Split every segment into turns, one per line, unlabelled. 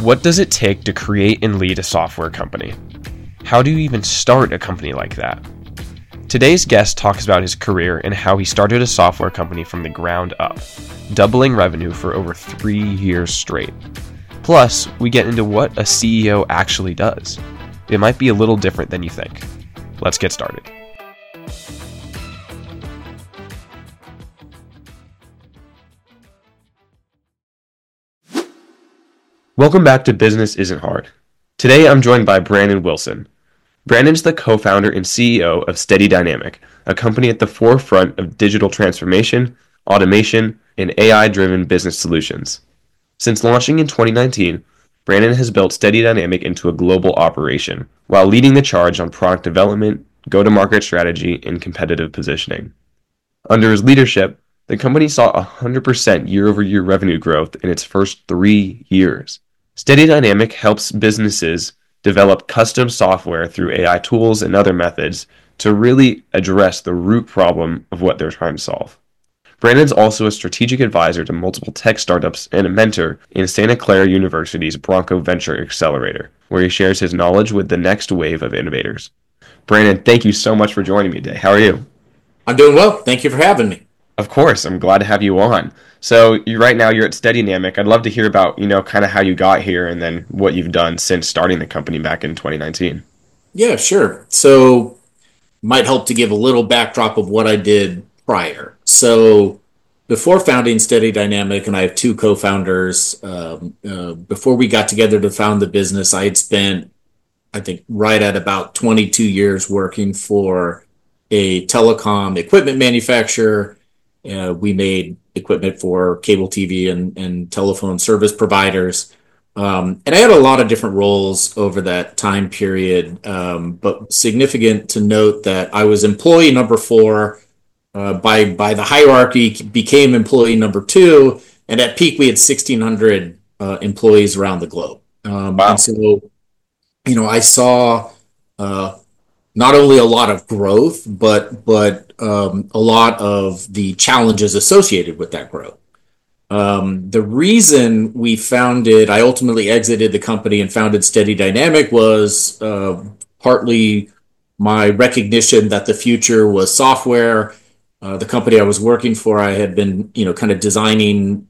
What does it take to create and lead a software company? How do you even start a company like that? Today's guest talks about his career and how he started a software company from the ground up, doubling revenue for over 3 years straight. Plus, we get into what a CEO actually does. It might be a little different than you think. Let's get started. Welcome back to Business Isn't Hard. Today I'm joined by Brandon Wilson. Brandon's the co-founder and CEO of Steady Dynamic, a company at the forefront of digital transformation, automation, and AI-driven business solutions. Since launching in 2019, Brandon has built Steady Dynamic into a global operation, while leading the charge on product development, go-to-market strategy, and competitive positioning. Under his leadership, the company saw 100% year-over-year revenue growth in its first 3 years. Steady Dynamic helps businesses develop custom software through AI tools and other methods to really address the root problem of what they're trying to solve. Brandon's also a strategic advisor to multiple tech startups and a mentor in Santa Clara University's Bronco Venture Accelerator, where he shares his knowledge with the next wave of innovators. Brandon, thank you so much for joining me today. How are you?
I'm doing well. Thank you for having me.
Of course, I'm glad to have you on. So right now you're at Steady Dynamic. I'd love to hear about, kind of how you got here and then what you've done since starting the company back in 2019.
Yeah, sure. So might help to give a little backdrop of what I did prior. So before founding Steady Dynamic, and I have two co-founders, before we got together to found the business, I had spent, I think, right at about 22 years working for a telecom equipment manufacturer. We made equipment for cable TV and telephone service providers. And I had a lot of different roles over that time period, but significant to note that I was employee number 4, by the hierarchy, became employee number 2, and at peak we had 1,600 employees around the globe.
Wow.
And so, I saw not only a lot of growth, but a lot of the challenges associated with that growth. The reason I ultimately exited the company and founded Steady Dynamic was partly my recognition that the future was software. The company I was working for, I had been, kind of designing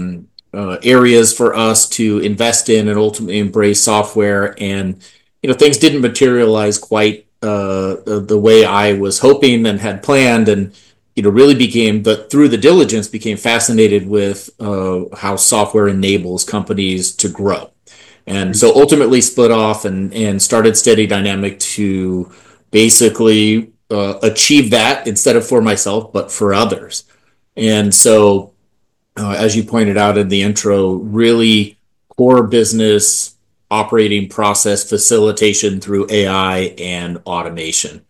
areas for us to invest in and ultimately embrace software. And, things didn't materialize quite the way I was hoping and had planned, and really through the diligence became fascinated with how software enables companies to grow, and so ultimately split off and started Steady Dynamic to basically achieve that instead of for myself but for others. And so, as you pointed out in the intro, really core business operating process facilitation through AI and automation.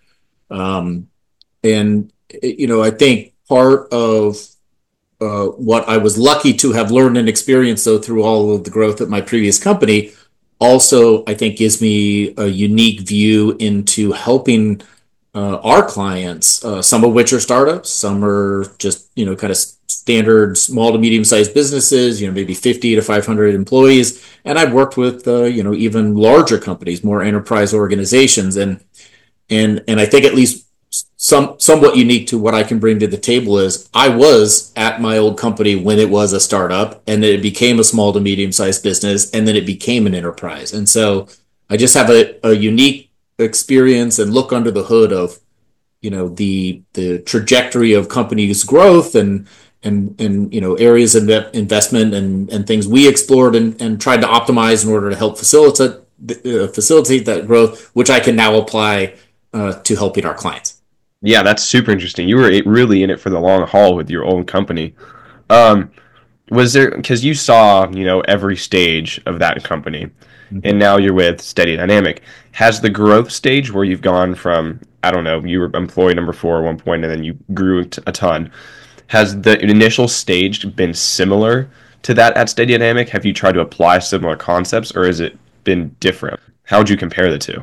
And, I think part of what I was lucky to have learned and experienced, though, through all of the growth at my previous company, also, I think, gives me a unique view into helping our clients, some of which are startups, some are just, kind of standard small to medium-sized businesses, maybe 50 to 500 employees. And I've worked with, even larger companies, more enterprise organizations. And I think at least somewhat unique to what I can bring to the table is I was at my old company when it was a startup, and then it became a small to medium-sized business, and then it became an enterprise. And so I just have a unique experience and look under the hood of, the trajectory of companies' growth and areas of investment and things we explored and tried to optimize in order to help facilitate that growth, which I can now apply to helping our clients.
Yeah, that's super interesting. You were really in it for the long haul with your own company. Was there, because you saw, every stage of that company, and now you're with Steady Dynamic. Has the growth stage where you've gone from, I don't know, you were employee number 4 at one point and then you grew a ton, has the initial stage been similar to that at Steady Dynamic? Have you tried to apply similar concepts, or has it been different? How would you compare the two?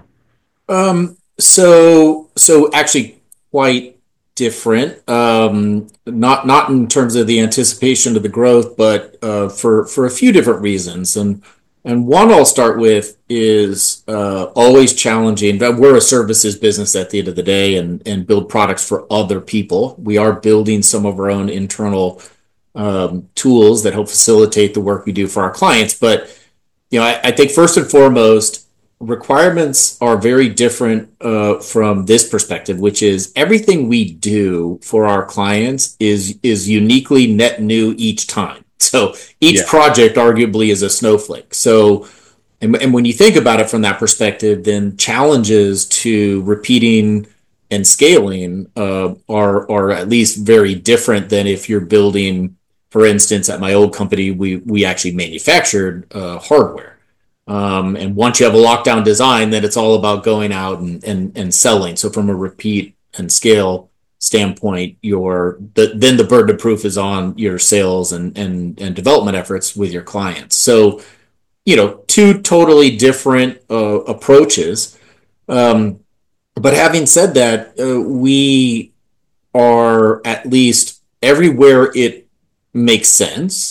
So actually quite different. Not in terms of the anticipation of the growth, but for a few different reasons. And And one I'll start with is always challenging. We're a services business at the end of the day, and build products for other people. We are building some of our own internal tools that help facilitate the work we do for our clients. But I think first and foremost, requirements are very different from this perspective, which is everything we do for our clients is uniquely net new each time. So each
Yeah.
project arguably is a snowflake. So, and when you think about it from that perspective, then challenges to repeating and scaling are at least very different than if you're building. For instance, at my old company, we actually manufactured hardware. And once you have a lockdown design, then it's all about going out and selling. So from a repeat and scale standpoint, then the burden of proof is on your sales and development efforts with your clients. So, two totally different approaches. Um, but having said that, we are at least everywhere it makes sense,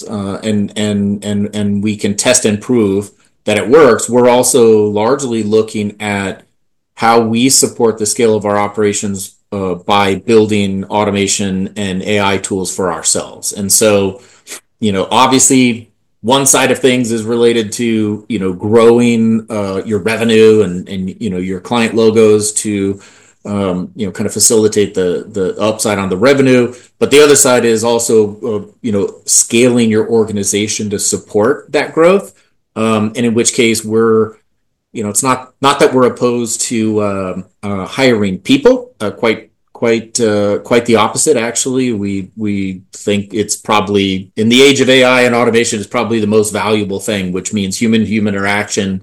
and we can test and prove that it works. We're also largely looking at how we support the scale of our operations by building automation and AI tools for ourselves. And so, obviously, one side of things is related to growing your revenue and your client logos to kind of facilitate the upside on the revenue. But the other side is also scaling your organization to support that growth. And in which case it's not that we're opposed to hiring people. Quite the opposite, actually. We think it's probably, in the age of AI and automation, is probably the most valuable thing, which means human interaction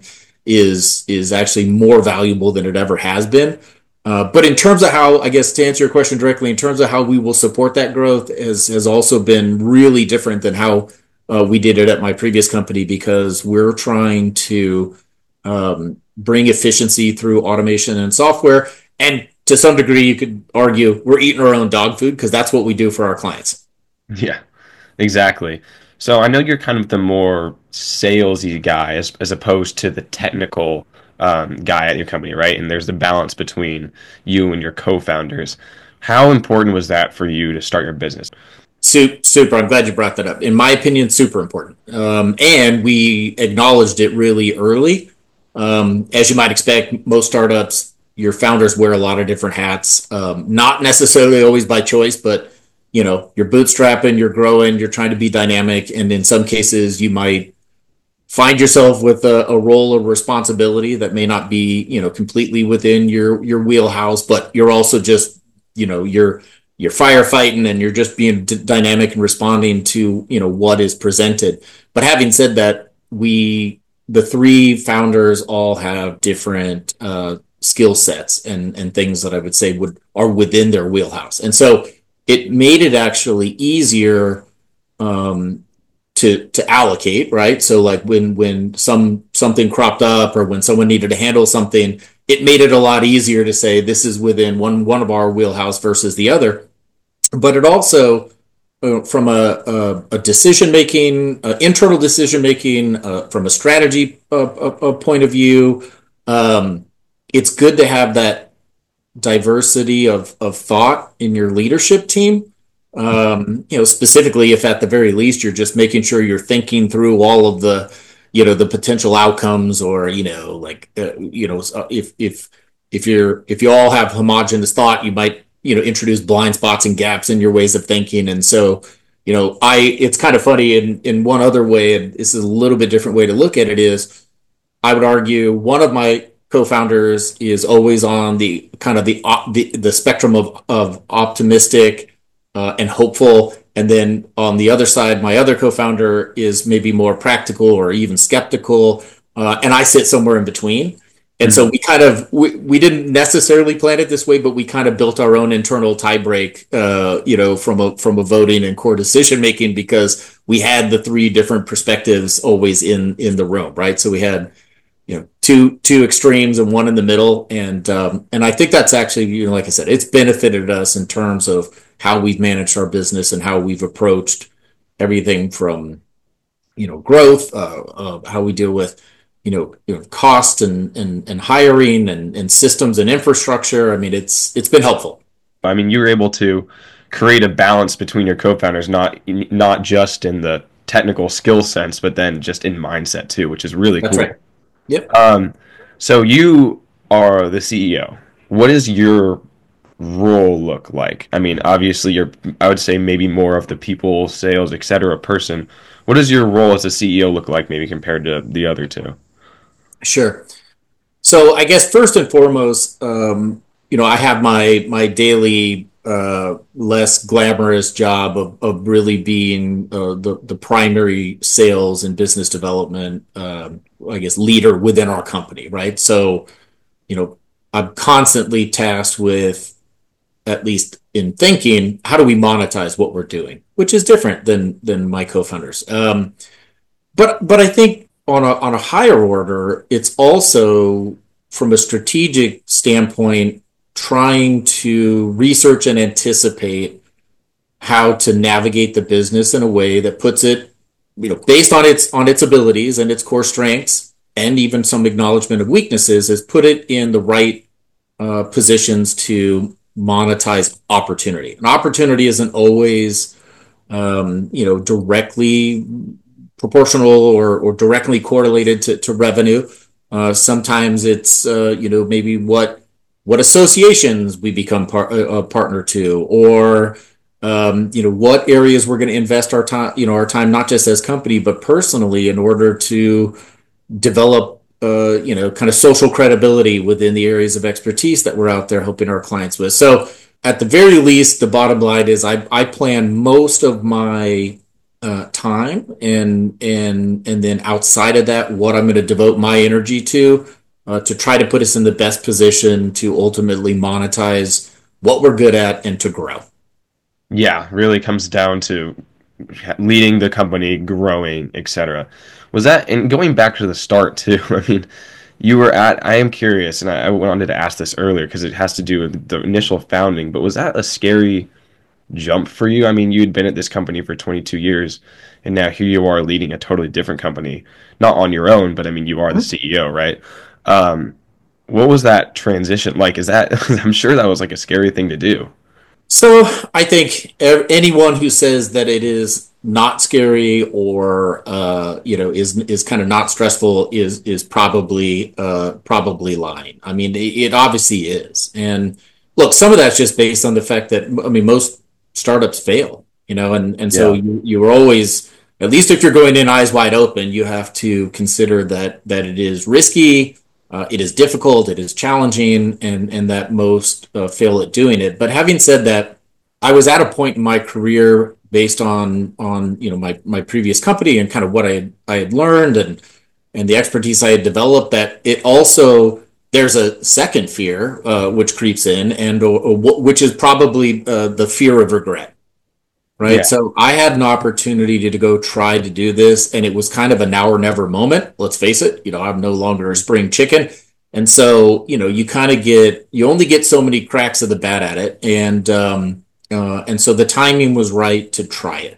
is actually more valuable than it ever has been. But in terms of how, I guess, to answer your question directly, in terms of how we will support that growth has also been really different than how we did it at my previous company, because we're trying to bring efficiency through automation and software. And to some degree, you could argue we're eating our own dog food, because that's what we do for our clients.
Yeah, exactly. So I know you're kind of the more salesy guy as opposed to the technical guy at your company, right? And there's the balance between you and your co-founders. How important was that for you to start your business?
Super. I'm glad you brought that up. In my opinion, super important. And we acknowledged it really early. As you might expect, most startups, your founders wear a lot of different hats. Not necessarily always by choice, but you're bootstrapping, you're growing, you're trying to be dynamic, and in some cases, you might find yourself with a role of responsibility that may not be completely within your wheelhouse, but you're also just you're firefighting, and you're just being dynamic and responding to what is presented. But having said that, the three founders all have different skill sets and things that I would say are within their wheelhouse, and so it made it actually easier um, to allocate, right? So like when something cropped up, or when someone needed to handle something, it made it a lot easier to say this is within one of our wheelhouse versus the other. But it also, from a decision making, internal decision making, from a strategy point of view, um, it's good to have that diversity of thought in your leadership team. Specifically, if at the very least you're just making sure you're thinking through all of the potential outcomes, or if you all have homogenous thought, you might introduce blind spots and gaps in your ways of thinking. And so, it's kind of funny in one other way, and this is a little bit different way to look at it, is I would argue one of my co-founders is always on the kind of the spectrum of optimistic and hopeful, and then on the other side, my other co-founder is maybe more practical or even skeptical, and I sit somewhere in between. And so
Mhm.
we didn't necessarily plan it this way, but we kind of built our own internal tiebreak, from a voting and core decision making, because we had the three different perspectives always in the room, right? So we had two extremes and one in the middle, and I think that's actually, like I said, it's benefited us in terms of how we've managed our business and how we've approached everything from growth, how we deal with cost and hiring and systems and infrastructure. I mean, it's been helpful.
I mean, you were able to create a balance between your co-founders, not just in the technical skill sense, but then just in mindset too, which is really
That's right.
cool.
Yep.
Um, so you are the CEO. What does your role look like? I mean, obviously I would say maybe more of the people, sales, etc. person. What does your role as a CEO look like maybe compared to the other two?
Sure. So I guess first and foremost, I have my daily less glamorous job of really being the primary sales and business development, I guess, leader within our company, right? So, you know, I'm constantly tasked with, at least in thinking, how do we monetize what we're doing, which is different than my co-founders. But I think on a higher order, it's also from a strategic standpoint trying to research and anticipate how to navigate the business in a way that puts it, based on its abilities and its core strengths, and even some acknowledgement of weaknesses, is put it in the right positions to monetize opportunity. An opportunity isn't always directly proportional or directly correlated to revenue. Sometimes it's maybe what associations we become a partner to, or what areas we're going to invest our time not just as company but personally in order to develop kind of social credibility within the areas of expertise that we're out there helping our clients with. So at the very least, the bottom line is I plan most of my time, and then outside of that, what I'm going to devote my energy to try to put us in the best position to ultimately monetize what we're good at and to grow.
Yeah, really comes down to leading the company, growing, etc. Was that, and going back to the start too? I mean, I am curious, and I wanted to ask this earlier because it has to do with the initial founding, but was that a scary jump for you? I mean, you'd been at this company for 22 years, and now here you are leading a totally different company, not on your own, but I mean, you are the CEO, right? Um, what was that transition like? Is that, I'm sure that was like a scary thing to do.
So I think anyone who says that it is not scary or is kind of not stressful is probably lying. I mean, it obviously is. And look, some of that's just based on the fact that, I mean, most startups fail, and so
Yeah.
you're always, at least if you're going in eyes wide open, you have to consider that it is risky, it is difficult, it is challenging, and that most fail at doing it. But having said that, I was at a point in my career based on my previous company and kind of what I had learned and the expertise I had developed, that it also, there's a second fear which creeps in, and which is probably the fear of regret. Right.
Yeah.
So I had an opportunity to go try to do this, and it was kind of a now or never moment. Let's face it, I'm no longer a spring chicken. And so, you only get so many cracks of the bat at it. And so the timing was right to try it.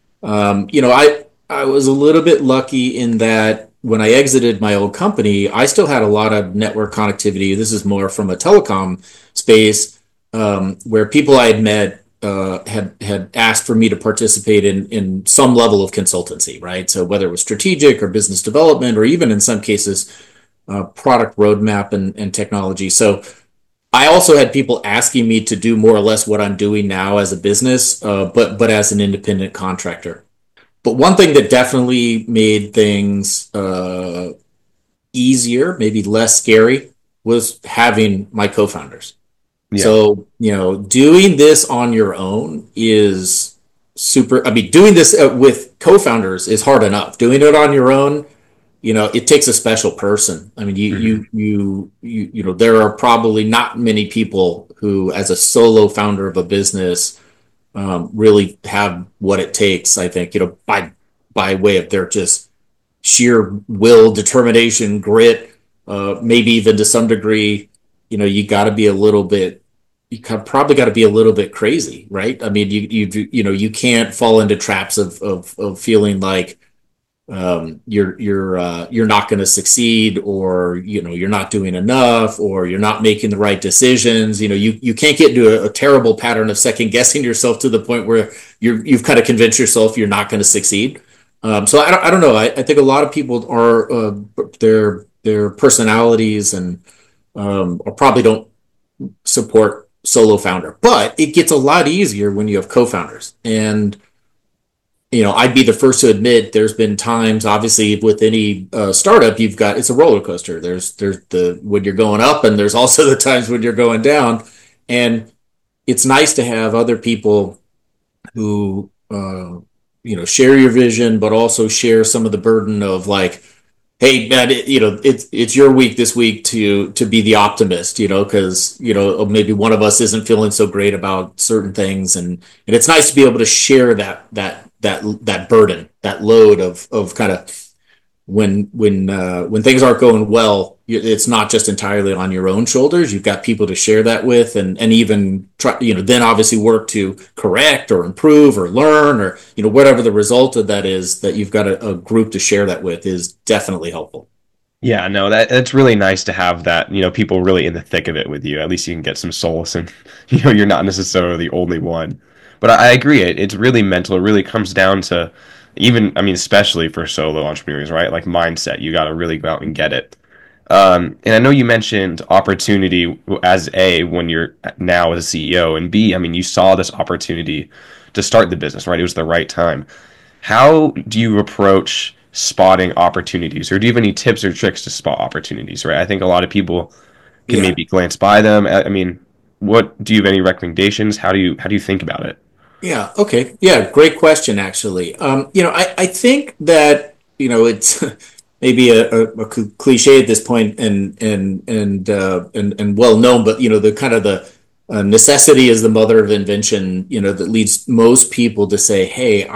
I was a little bit lucky in that when I exited my old company, I still had a lot of network connectivity. This is more from a telecom space, where people I had met had asked for me to participate in some level of consultancy, right? So whether it was strategic or business development, or even in some cases, product roadmap and technology. So I also had people asking me to do more or less what I'm doing now as a business, but as an independent contractor. But one thing that definitely made things easier, maybe less scary, was having my co-founders.
Yeah.
So, doing this on your own is super. I mean, doing this with co-founders is hard enough. Doing it on your own, it takes a special person. I mean,
Mhm.
there are probably not many people who, as a solo founder of a business, really have what it takes. I think, by way of their just sheer will, determination, grit, maybe even to some degree, you got to be a little bit. Probably got to be a little bit crazy, right? I mean, you can't fall into traps of feeling like you're not going to succeed, or you're not doing enough, or you're not making the right decisions. You can't get into a terrible pattern of second guessing yourself to the point where you've kind of convinced yourself you're not going to succeed. So I don't know. I think a lot of people are their personalities and or probably don't support solo founder, but it gets a lot easier when you have co-founders. And I'd be the first to admit there's been times, obviously, with any startup, it's a roller coaster. There's the when you're going up, and there's also the times when you're going down. And it's nice to have other people who share your vision, but also share some of the burden of, like, hey man, it's your week this week to be the optimist, because maybe one of us isn't feeling so great about certain things, and it's nice to be able to share that burden, that load of kind of when things aren't going well. It's not just entirely on your own shoulders. You've got people to share that with, and even try, then obviously work to correct or improve or learn, or whatever the result of that is. That you've got a group to share that with is definitely helpful.
Yeah, no, that's really nice to have that, people really in the thick of it with you. At least you can get some solace and, you're not necessarily the only one. But I agree, it's really mental. It really comes down to even, I mean, especially for solo entrepreneurs, right? Like mindset, you got to really go out and get it. And I know you mentioned opportunity as A, when you're now as a CEO, and B, I mean, you saw this opportunity to start the business, right? It was the right time. How do you approach spotting opportunities, or do you have any tips or tricks to spot opportunities, right? I think a lot of people can
Yeah.
maybe glance by them. I mean, what do you have any recommendations? How do you think about it?
Yeah. Okay. Yeah. Great question, actually. I think that, it's maybe a cliche at this point, and well known, but the kind of the necessity is the mother of invention. That leads most people to say, "Hey,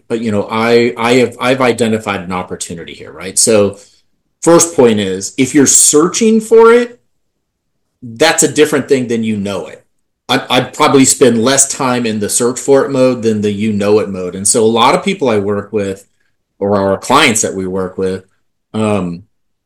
I've identified an opportunity here." Right. So, first point is, if you're searching for it, that's a different thing than it. I'd probably spend less time in the search for it mode than the it mode. And so a lot of people I work with, or our clients that we work with, um,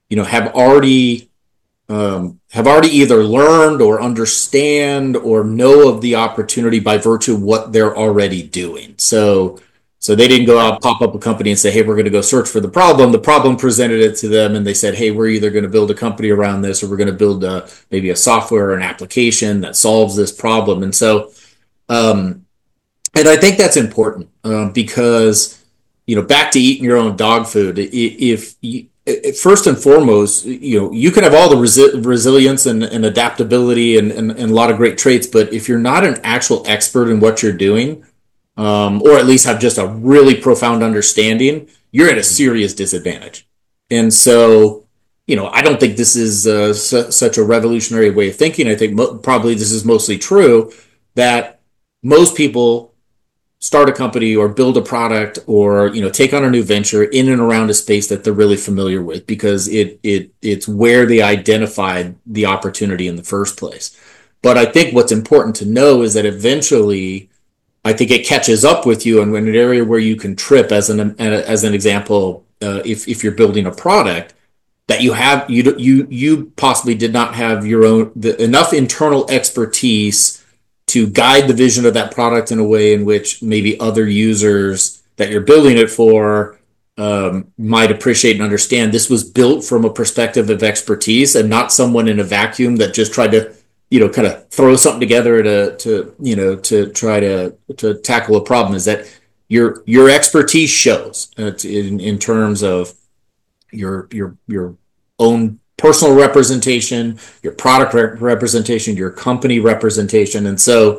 have already either learned or understand or know of the opportunity by virtue of what they're already doing. So they didn't go out, pop up a company and say, "Hey, we're going to go search for the problem." The problem presented it to them, and they said, "Hey, we're either going to build a company around this, or we're going to build maybe a software or an application that solves this problem." And so, and I think that's important, because back to eating your own dog food. If you, First and foremost, you can have all the resilience and adaptability and a lot of great traits, but if you're not an actual expert in what you're doing, or at least have just a really profound understanding, you're at a serious disadvantage. And so, I don't think this is such a revolutionary way of thinking. I think probably this is mostly true, that most people start a company or build a product, or take on a new venture in and around a space that they're really familiar with, because it's where they identified the opportunity in the first place. But I think what's important to know is that eventually, I think it catches up with you, and when an area where you can trip, as an example, if you're building a product that you possibly did not have enough internal expertise to guide the vision of that product in a way in which maybe other users that you're building it for might appreciate and understand. This was built from a perspective of expertise, and not someone in a vacuum that just tried to kind of throw something together to try to tackle a problem. Is that your expertise shows in terms of your own personal representation, your product representation, your company representation. And so,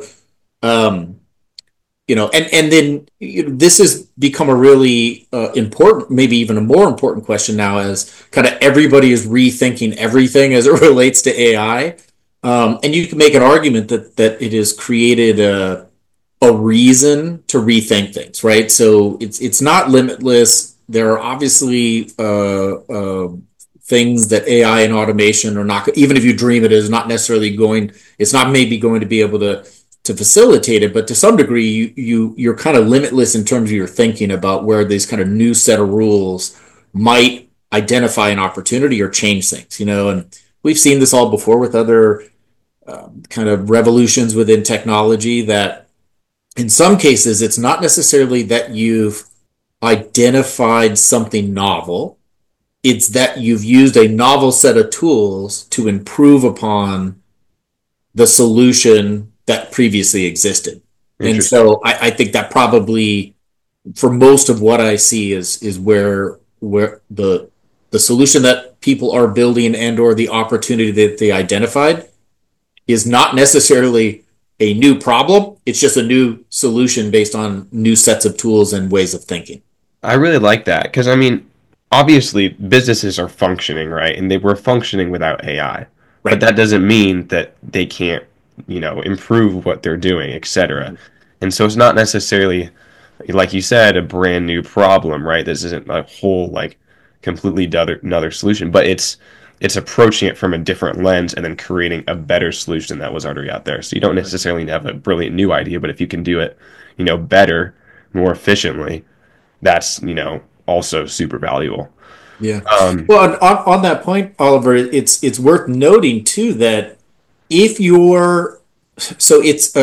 and then this has become a really important, maybe even a more important question now, as kind of everybody is rethinking everything as it relates to AI. And you can make an argument that it has created a reason to rethink things, right? So it's not limitless. There are obviously things that AI and automation are not, even if you dream it, is not necessarily going. It's not maybe going to be able to to facilitate it, but to some degree, you're kind of limitless in terms of your thinking about where these kind of new set of rules might identify an opportunity or change things, and we've seen this all before with other kind of revolutions within technology that in some cases, it's not necessarily that you've identified something novel. It's that you've used a novel set of tools to improve upon the solution that previously existed. And so I think that probably for most of what I see is where the solution that people are building and or the opportunity that they identified is not necessarily a new problem. It's just a new solution based on new sets of tools and ways of thinking.
I really like that because I mean, obviously businesses are functioning, right? And they were functioning without AI. But
Right.
that doesn't mean that they can't, improve what they're doing, etc. And so it's not necessarily, like you said, a brand new problem, right? This isn't a whole like completely another solution, but it's approaching it from a different lens and then creating a better solution that was already out there. So you don't necessarily have a brilliant new idea, but if you can do it, better, more efficiently, that's also super valuable.
Yeah.
Um,
Well, on that point, Oliver, it's worth noting too that if you're so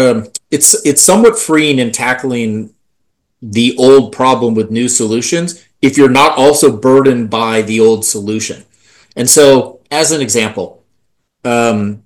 it's somewhat freeing in tackling the old problem with new solutions if you're not also burdened by the old solution. And so, as an example, um,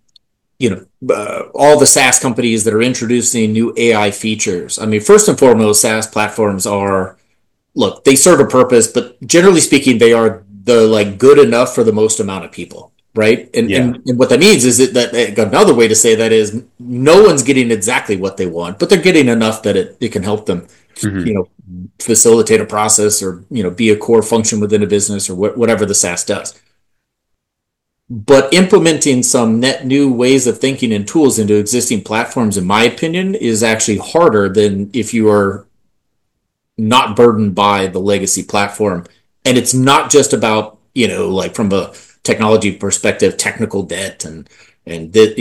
all the SaaS companies that are introducing new AI features. I mean, first and foremost, SaaS platforms are look, they serve a purpose, but generally speaking, they are the like good enough for the most amount of people, right? And
yeah.
and what that means is that another way to say that is no one's getting exactly what they want, but they're getting enough that it can help them, you
Hmm.
know, facilitate a process or be a core function within a business or whatever the SaaS does. But implementing some net new ways of thinking and tools into existing platforms, in my opinion, is actually harder than if you are not burdened by the legacy platform. And it's not just about, like from a technology perspective, technical debt and that,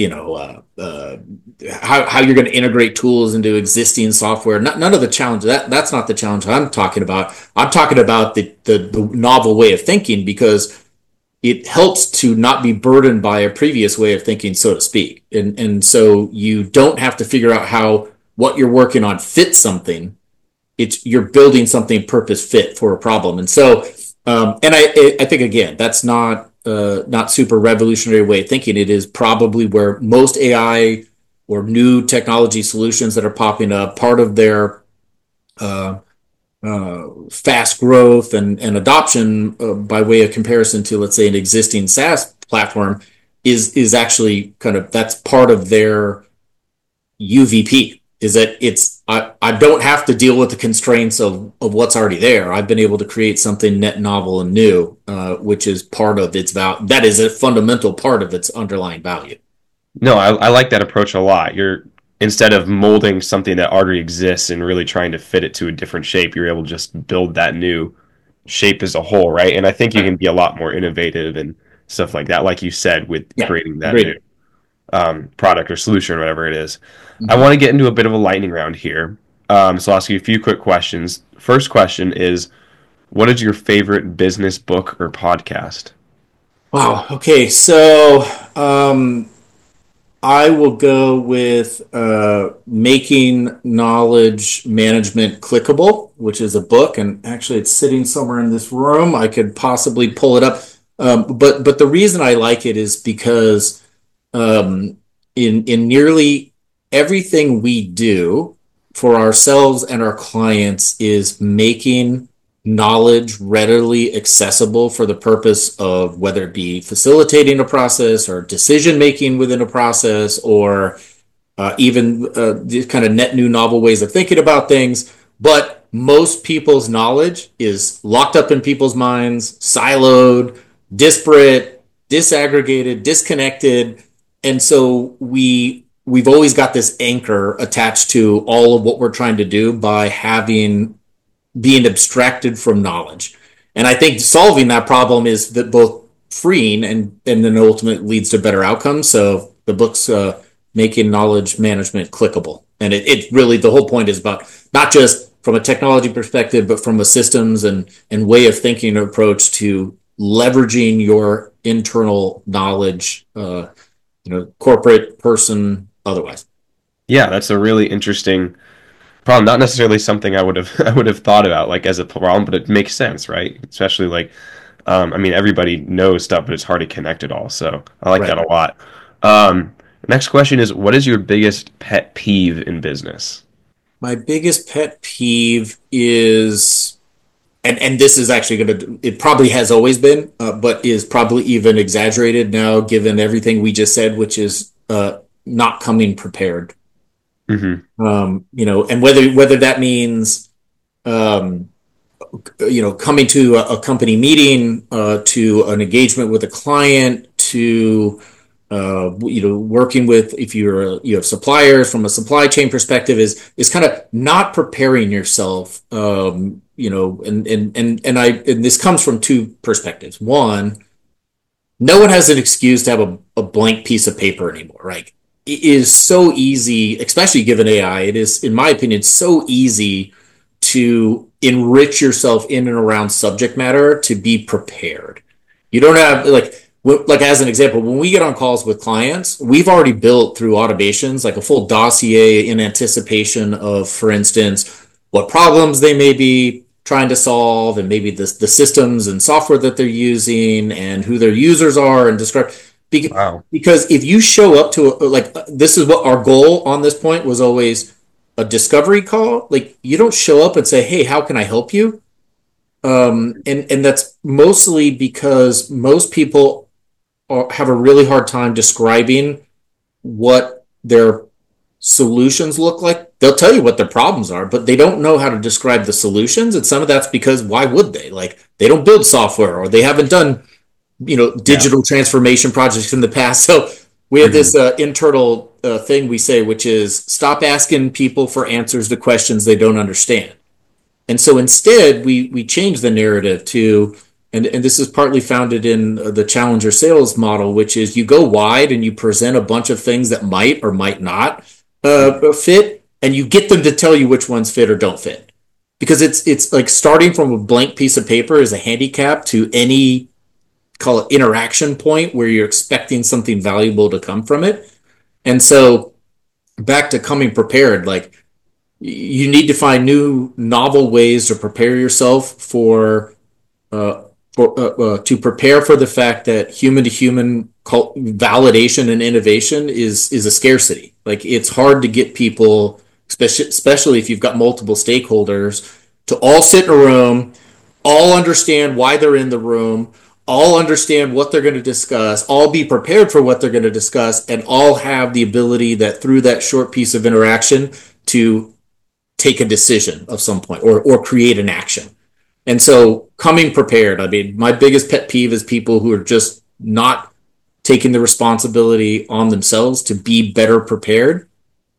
how you're going to integrate tools into existing software. None of the challenge that's not the challenge I'm talking about. I'm talking about the novel way of thinking because it helps to not be burdened by a previous way of thinking, so to speak. And so you don't have to figure out how what you're working on fits something. You're building something purpose fit for a problem. And so and I think again that's not super revolutionary way of thinking. It is probably where most AI or new technology solutions that are popping up, part of their uh, fast growth and adoption by way of comparison to, let's say, an existing SaaS platform is actually kind of that's part of their UVP. Is that I don't have to deal with the constraints of what's already there. I've been able to create something net novel and new, which is part of its value. That is a fundamental part of its underlying value.
No, I like that approach a lot. You're instead of molding something that already exists and really trying to fit it to a different shape, you're able to just build that new shape as a whole, right? And I think you
Right.
can be a lot more innovative and stuff like that, like you said, with
Yeah,
creating that new
agreed.
product or solution, or whatever it is. I
Mhm.
want to get into a bit of a lightning round here. So I'll ask you a few quick questions. First question is, what is your favorite business book or podcast?
Wow. Okay. So um, I will go with Making Knowledge Management Clickable, which is a book, and actually it's sitting somewhere in this room. I could possibly pull it up. But the reason I like it is because um, in nearly everything we do for ourselves and our clients is making knowledge readily accessible for the purpose of whether it be facilitating a process or decision making within a process or even these kind of net new novel ways of thinking about things. But most people's knowledge is locked up in people's minds, siloed, disparate, disaggregated, disconnected. And so we've always got this anchor attached to all of what we're trying to do by having being abstracted from knowledge. And I think solving that problem is that both freeing and then ultimately leads to better outcomes. So the book's Making Knowledge Management Clickable. And it really, the whole point is about not just from a technology perspective, but from a systems and way of thinking approach to leveraging your internal knowledge, corporate person, otherwise.
Yeah, that's a really interesting problem. Not necessarily something I would have I would have thought about like as a problem, but it makes sense, right? Especially like, I mean, everybody knows stuff, but it's hard to connect it all. So I like that
Right.
a lot. Next question is, what is your biggest pet peeve in business?
My biggest pet peeve is, and this is actually going to, it probably has always been, but is probably even exaggerated now given everything we just said, which is not coming prepared.
Hmm.
And whether that means um, coming to a company meeting, to an engagement with a client, to working with, if you have suppliers from a supply chain perspective, is kind of not preparing yourself. And this comes from two perspectives. One, no one has an excuse to have a blank piece of paper anymore, right? It is so easy, especially given AI. It is, in my opinion, so easy to enrich yourself in and around subject matter to be prepared. You don't have like as an example, when we get on calls with clients, we've already built through automations like a full dossier in anticipation of, for instance, what problems they may be trying to solve, and maybe the systems and software that they're using and who their users are, and describe,
Wow.
because if you show up to like, this is what our goal on this point was always, a discovery call. Like, you don't show up and say, hey, how can I help you? And that's mostly because most people have a really hard time describing what their solutions look like. They'll tell you what their problems are, but they don't know how to describe the solutions. And some of that's because why would they? Like, they don't build software, or they haven't done,
Yeah.
digital transformation projects in the past. So we have this
Hmm.
internal thing we say, which is stop asking people for answers to questions they don't understand. And so instead, we change the narrative to, and this is partly founded in the Challenger sales model, which is you go wide and you present a bunch of things that might or might not fit, and you get them to tell you which ones fit or don't fit. Because it's like starting from a blank piece of paper is a handicap to any, call it, interaction point where you're expecting something valuable to come from it. And so back to coming prepared, like, you need to find new novel ways to prepare yourself uh, to prepare for the fact that human to human validation and innovation is a scarcity. Like, it's hard to get people, especially if you've got multiple stakeholders, to all sit in a room, all understand why they're in the room, all understand what they're going to discuss, all be prepared for what they're going to discuss, and all have the ability that through that short piece of interaction to take a decision of some point, or create an action. And so coming prepared, I mean, my biggest pet peeve is people who are just not taking the responsibility on themselves to be better prepared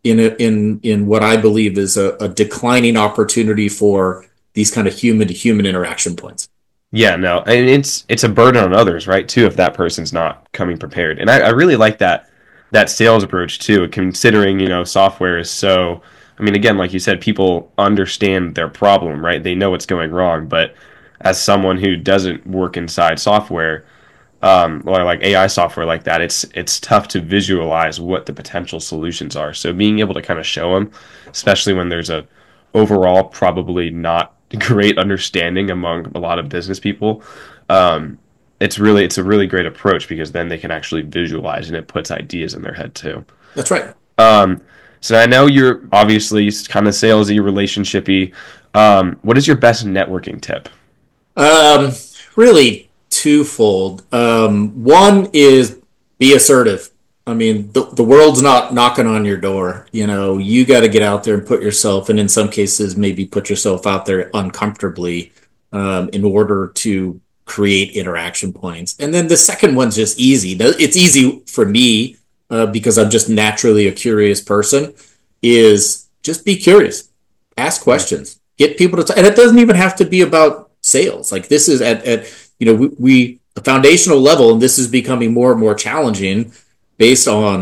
in what I believe is a declining opportunity for these kind of human to human interaction points.
Yeah, no, and it's a burden on others, right? Too, if that person's not coming prepared. And I really like that sales approach too, considering software is so. I mean, again, like you said, people understand their problem, right? They know what's going wrong, but as someone who doesn't work inside software, or like AI software like that, it's tough to visualize what the potential solutions are. So being able to kind of show them, especially when there's a overall probably not great understanding among a lot of business people, um, it's a really great approach because then they can actually visualize and it puts ideas in their head too.
That's right.
Um, so I know you're obviously kind of salesy, relationshipy. What is your best networking tip?
Um, Really twofold. One is be assertive. I mean, the world's not knocking on your door. You got to get out there and put yourself, and in some cases, maybe put yourself out there uncomfortably, in order to create interaction points. And then the second one's just easy. It's easy for me, because I'm just naturally a curious person, is just be curious, ask questions, get people to and it doesn't even have to be about sales. Like, this is at we a foundational level, and this is becoming more and more challenging based on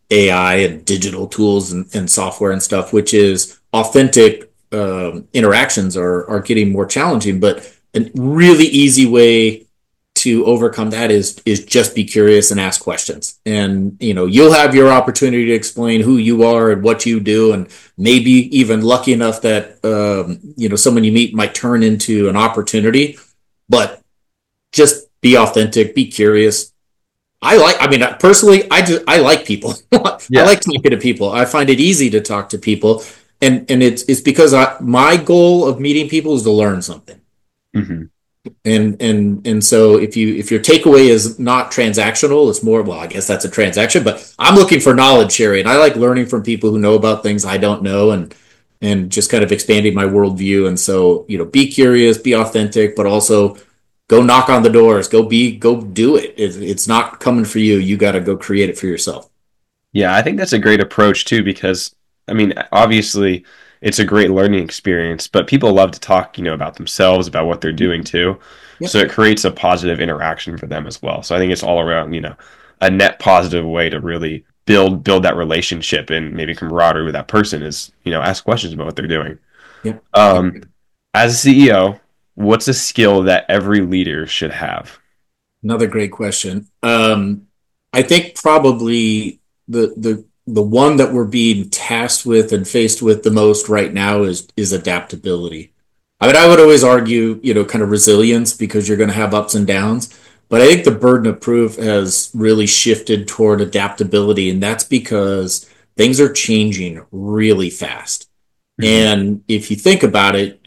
AI and digital tools and software and stuff, which is authentic interactions are getting more challenging. But a really easy way to overcome that is just be curious and ask questions. And you'll have your opportunity to explain who you are and what you do, and maybe even lucky enough that someone you meet might turn into an opportunity. But just be authentic, be curious. I mean, personally, I like people. I
Yeah.
like talking to people. I find it easy to talk to people, and it's because my goal of meeting people is to learn something.
Hmm.
And so if your takeaway is not transactional, it's more, well, I guess that's a transaction, but I'm looking for knowledge sharing. I like learning from people who know about things I don't know, and just kind of expanding my worldview. And so, be curious, be authentic, but also go knock on the doors, go do it. It's not coming for you. You got to go create it for yourself.
Yeah, I think that's a great approach too, because I mean, obviously it's a great learning experience, but people love to talk, about themselves, about what they're doing too. So
Yep.
it creates a positive interaction for them as well. So I think it's all around, a net positive way to really build that relationship and maybe camaraderie with that person is, ask questions about what they're doing.
Yep.
Um, as a CEO, what's a skill that every leader should have?
Another great question. I think probably the one that we're being tasked with and faced with the most right now is adaptability. I mean, I would always argue, kind of resilience, because you're going to have ups and downs. But I think the burden of proof has really shifted toward adaptability, and that's because things are changing really fast.
Hmm.
And if you think about it,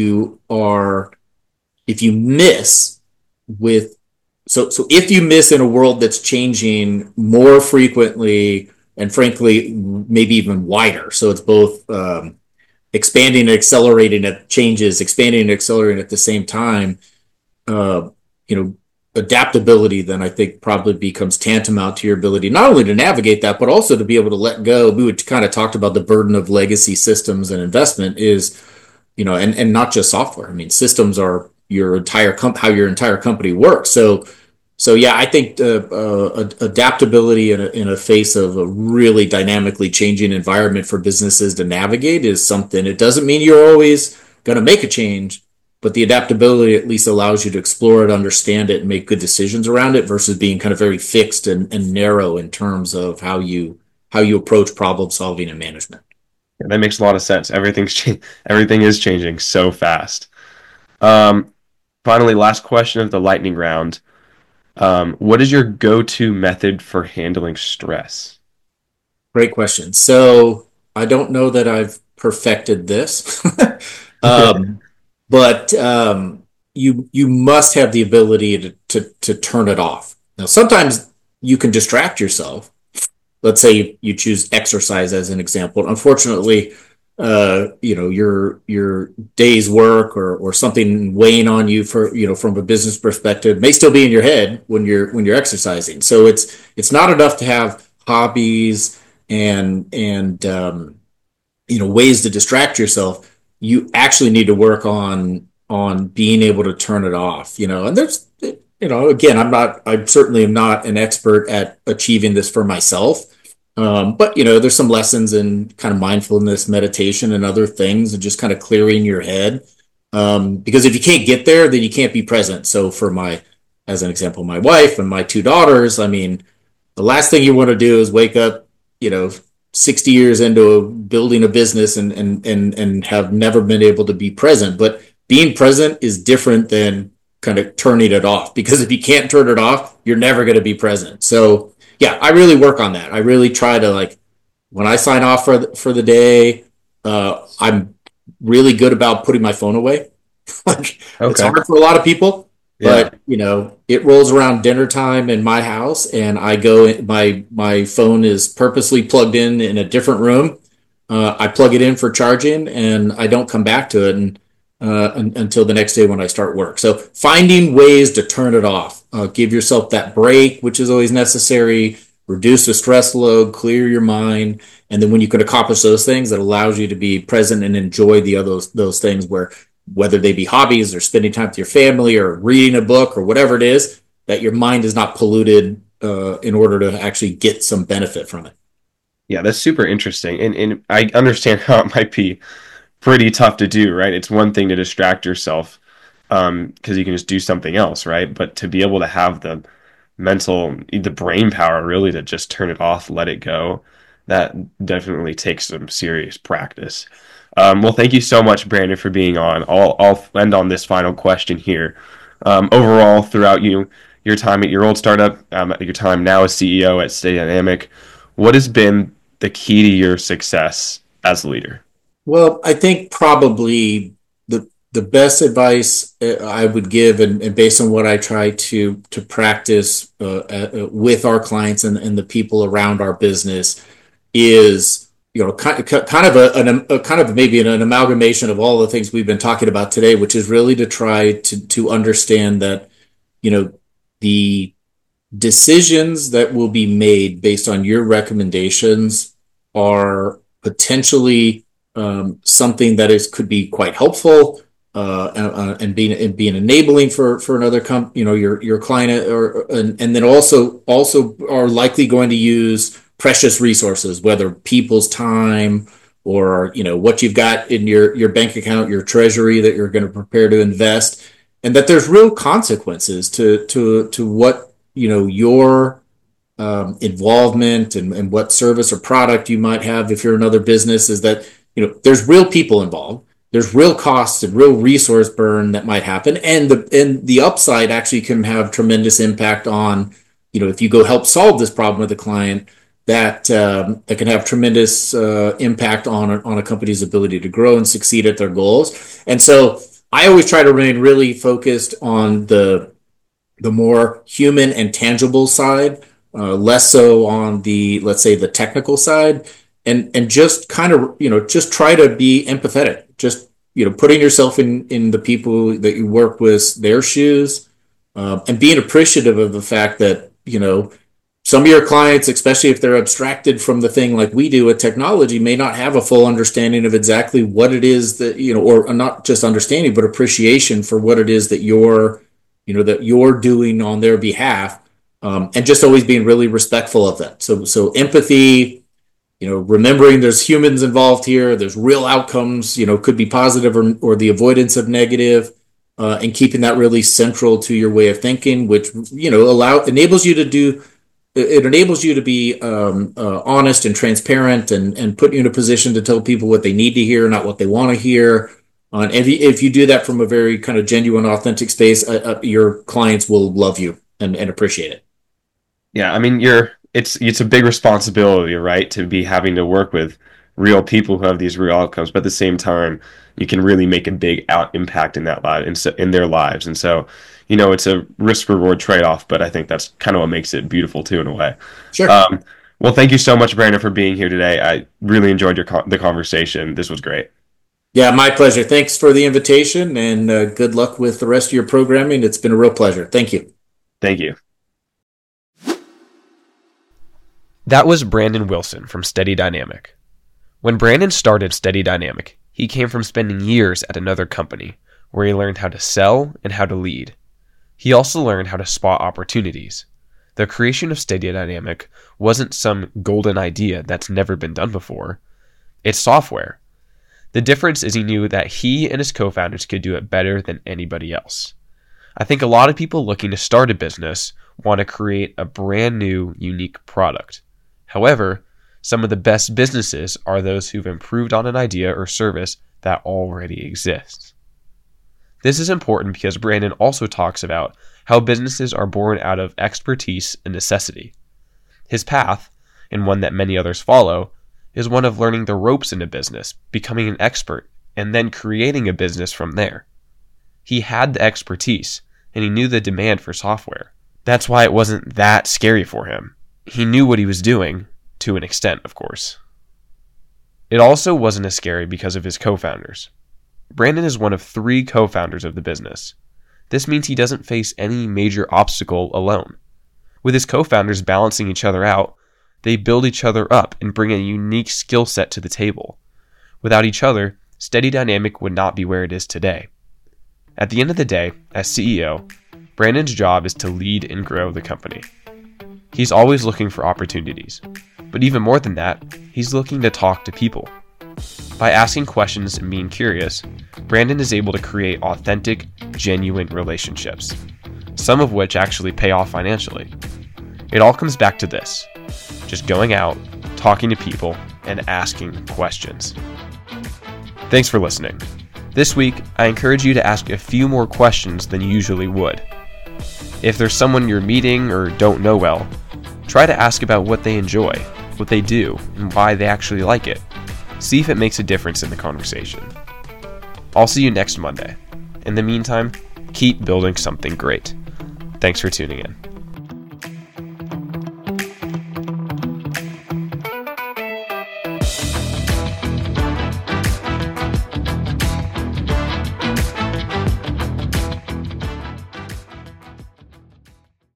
if you miss with so if you miss in a world that's changing more frequently and frankly maybe even wider, so it's both expanding and accelerating at changes, expanding and accelerating at the same time, uh, you know adaptability then I think probably becomes tantamount to your ability not only to navigate that but also to be able to let go. We would kind of talked about the burden of legacy systems and investment is, and not just software. I mean, systems are your entire how your entire company works. So yeah, I think adaptability in a face of a really dynamically changing environment for businesses to navigate is something. It doesn't mean you're always going to make a change, but the adaptability at least allows you to explore it, understand it, and make good decisions around it versus being kind of very fixed and narrow in terms of how you approach problem solving and management.
Yeah, that makes a lot of sense. Everything is changing so fast. Um, Finally, last question of the lightning round. What is your go-to method for handling stress?
Great question. So I don't know that I've perfected this, um, but you must have the ability to turn it off. Now, sometimes you can distract yourself. Let's say you choose exercise as an example. Unfortunately, your day's work or something weighing on you for from a business perspective may still be in your head when you're exercising. So it's not enough to have hobbies and ways to distract yourself. You actually need to work on being able to turn it off. And there's again, I certainly am not an expert at achieving this for myself. But there's some lessons in kind of mindfulness, meditation, and other things, and just kind of clearing your head. Because if you can't get there, then you can't be present. So as an example, my wife and my two daughters, I mean, the last thing you want to do is wake up, you know, 60 years into building a business and have never been able to be present. But being present is different than kind of turning it off, because if you can't turn it off, you're never going to be present. So yeah, I really work on that. I really try to, like, when I sign off for the day, I'm really good about putting my phone away. Like, it's
Okay.
hard for a lot of people,
Yeah.
but it rolls around dinner time in my house, and I go. My phone is purposely plugged in a different room. I plug it in for charging, and I don't come back to it until the next day when I start work. So finding ways to turn it off, give yourself that break, which is always necessary. Reduce the stress load, clear your mind, and then when you can accomplish those things, it allows you to be present and enjoy the other those things, where whether they be hobbies or spending time with your family or reading a book or whatever it is, that your mind is not polluted in order to actually get some benefit from it.
Yeah, that's super interesting. And I understand how it might be pretty tough to do, right? It's one thing to distract yourself because you can just do something else, right? But to be able to have the brain power really to just turn it off, let it go, that definitely takes some serious practice. Well, thank you so much, Brandon, for being on. I'll end on this final question here. Overall, throughout your time at your old startup, your time now as CEO at Steady Dynamic, what has been the key to your success as a leader?
Well, I think probably the best advice I would give, and based on what I try to practice with our clients and the people around our business, is kind of a kind of maybe an amalgamation of all the things we've been talking about today, which is really to try to understand that the decisions that will be made based on your recommendations are potentially something that could be quite helpful and being enabling for another your client, and then also are likely going to use precious resources, whether people's time or what you've got in your bank account, your treasury that you're going to prepare to invest, and that there's real consequences to what your involvement and what service or product you might have if you're another business. Is that there's real people involved, there's real costs and real resource burn that might happen, and the upside actually can have tremendous impact on if you go help solve this problem with a client, that can have tremendous impact on a company's ability to grow and succeed at their goals. And so I always try to remain really focused on the more human and tangible side, less so on the, let's say, the technical side, and just kind of just try to be empathetic, just putting yourself in the people that you work with, their shoes, and being appreciative of the fact that some of your clients, especially if they're abstracted from the thing like we do with technology, may not have a full understanding of exactly what it is that or not just understanding, but appreciation for what it is that you're doing on their behalf, and just always being really respectful of that. So empathy, remembering there's humans involved here, there's real outcomes, could be positive or the avoidance of negative, and keeping that really central to your way of thinking, which enables you to be honest and transparent, and put you in a position to tell people what they need to hear, not what they want to hear. And if you do that from a very kind of genuine, authentic space, your clients will love you and appreciate it.
Yeah, I mean, it's a big responsibility, right, to be having to work with real people who have these real outcomes, but at the same time, you can really make a big impact in that life, in their lives, and so it's a risk reward trade off. But I think that's kind of what makes it beautiful too, in a way.
Sure.
Well, thank you so much, Brandon, for being here today. I really enjoyed the conversation. This was great.
Yeah, my pleasure. Thanks for the invitation, and good luck with the rest of your programming. It's been a real pleasure. Thank you.
Thank you. That was Brandon Wilson from Steady Dynamic. When Brandon started Steady Dynamic, he came from spending years at another company where he learned how to sell and how to lead. He also learned how to spot opportunities. The creation of Steady Dynamic wasn't some golden idea that's never been done before. It's software. The difference is he knew that he and his co-founders could do it better than anybody else. I think a lot of people looking to start a business want to create a brand new, unique product. However, some of the best businesses are those who've improved on an idea or service that already exists. This is important because Brandon also talks about how businesses are born out of expertise and necessity. His path, and one that many others follow, is one of learning the ropes in a business, becoming an expert, and then creating a business from there. He had the expertise, and he knew the demand for software. That's why it wasn't that scary for him. He knew what he was doing, to an extent, of course. It also wasn't as scary because of his co-founders. Brandon is one of 3 co-founders of the business. This means he doesn't face any major obstacle alone. With his co-founders balancing each other out, they build each other up and bring a unique skill set to the table. Without each other, Steady Dynamic would not be where it is today. At the end of the day, as CEO, Brandon's job is to lead and grow the company. He's always looking for opportunities. But even more than that, he's looking to talk to people. By asking questions and being curious, Brandon is able to create authentic, genuine relationships, some of which actually pay off financially. It all comes back to this: just going out, talking to people, and asking questions. Thanks for listening. This week, I encourage you to ask a few more questions than you usually would. If there's someone you're meeting or don't know well, try to ask about what they enjoy, what they do, and why they actually like it. See if it makes a difference in the conversation. I'll see you next Monday. In the meantime, keep building something great. Thanks for tuning in.